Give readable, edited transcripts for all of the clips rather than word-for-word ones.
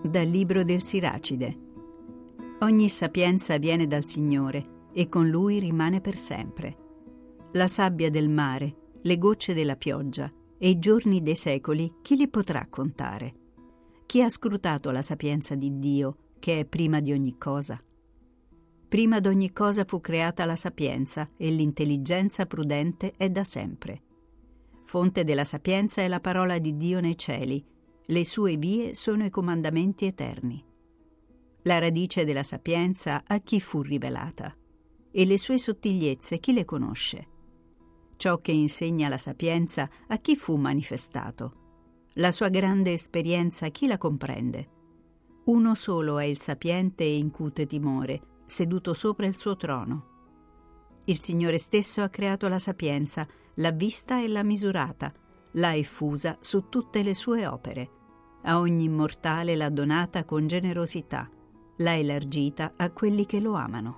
Dal libro del Siracide. Ogni sapienza viene dal Signore e con Lui rimane per sempre. La sabbia del mare, le gocce della pioggia e i giorni dei secoli, chi li potrà contare? Chi ha scrutato la sapienza di Dio, che è prima di ogni cosa? Prima d'ogni cosa fu creata la sapienza e l'intelligenza prudente è da sempre. Fonte della sapienza è la parola di Dio nei cieli, le sue vie sono i comandamenti eterni. La radice della sapienza a chi fu rivelata? E le sue sottigliezze chi le conosce? Ciò che insegna la sapienza a chi fu manifestato? La sua grande esperienza chi la comprende? Uno solo è il sapiente e incute timore, seduto sopra il suo trono. Il Signore stesso ha creato la sapienza, l'ha vista e l'ha misurata, l'ha effusa su tutte le sue opere. A ogni mortale l'ha donata con generosità, l'ha elargita a quelli che lo amano.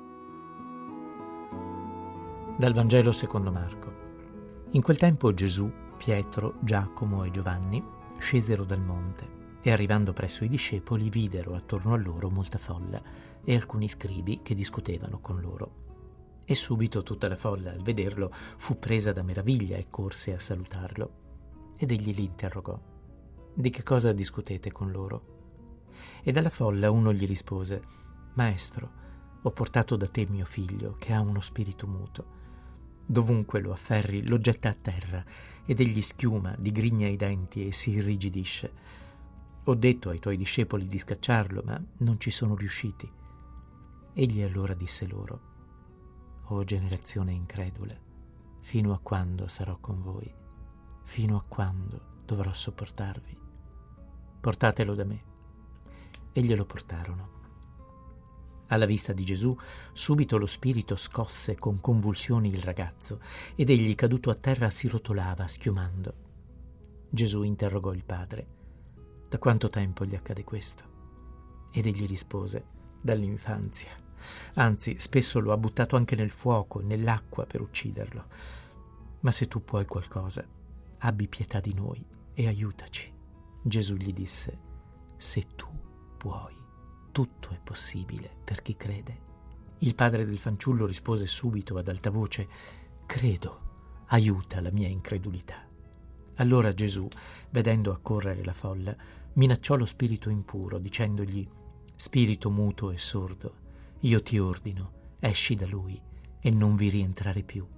Dal Vangelo secondo Marco. In quel tempo Gesù, Pietro, Giacomo e Giovanni scesero dal monte e arrivando presso i discepoli videro attorno a loro molta folla e alcuni scribi che discutevano con loro. E subito tutta la folla, al vederlo, fu presa da meraviglia e corse a salutarlo. Ed egli li interrogò: «Di che cosa discutete con loro?» E dalla folla uno gli rispose: «Maestro, ho portato da te mio figlio, che ha uno spirito muto. Dovunque lo afferri, lo getta a terra, ed egli schiuma, digrigna i denti e si irrigidisce. Ho detto ai tuoi discepoli di scacciarlo, ma non ci sono riusciti». Egli allora disse loro: «O generazione incredula, fino a quando sarò con voi? Fino a quando dovrò sopportarvi? Portatelo da me». E glielo portarono. Alla vista di Gesù, subito lo spirito scosse con convulsioni il ragazzo, ed egli, caduto a terra, si rotolava, schiumando. Gesù interrogò il padre: «Da quanto tempo gli accade questo?» Ed egli rispose: «Dall'infanzia. Anzi, spesso lo ha buttato anche nel fuoco e nell'acqua per ucciderlo. Ma se tu puoi qualcosa, abbi pietà di noi e aiutaci». Gesù gli disse: «Se tu puoi, tutto è possibile per chi crede». Il padre del fanciullo rispose subito ad alta voce: «Credo, aiuta la mia incredulità». Allora Gesù, vedendo accorrere la folla, minacciò lo spirito impuro, dicendogli: «Spirito muto e sordo, io ti ordino, esci da lui e non vi rientrare più».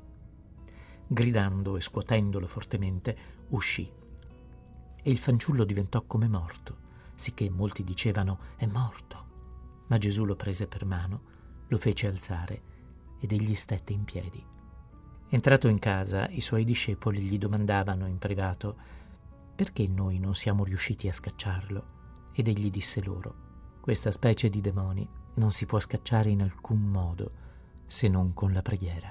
Gridando e scuotendolo fortemente, uscì. E il fanciullo diventò come morto, sicché molti dicevano: «È morto». Ma Gesù lo prese per mano, lo fece alzare ed egli stette in piedi. Entrato in casa, i suoi discepoli gli domandavano in privato: «Perché noi non siamo riusciti a scacciarlo?» Ed egli disse loro: «Questa specie di demoni non si può scacciare in alcun modo se non con la preghiera».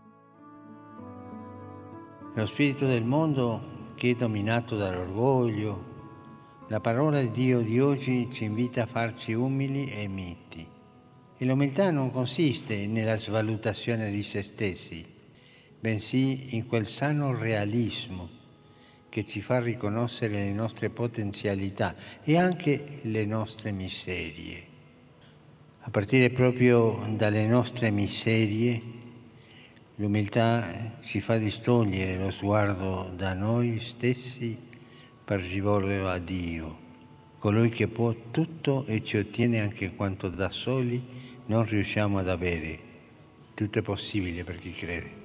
Lo spirito del mondo che è dominato dall'orgoglio, la parola di Dio di oggi ci invita a farci umili e miti. E l'umiltà non consiste nella svalutazione di se stessi, bensì in quel sano realismo che ci fa riconoscere le nostre potenzialità e anche le nostre miserie. A partire proprio dalle nostre miserie, l'umiltà ci fa distogliere lo sguardo da noi stessi per rivolgerlo a Dio, colui che può tutto e ci ottiene anche quanto da soli non riusciamo ad avere. Tutto è possibile per chi crede.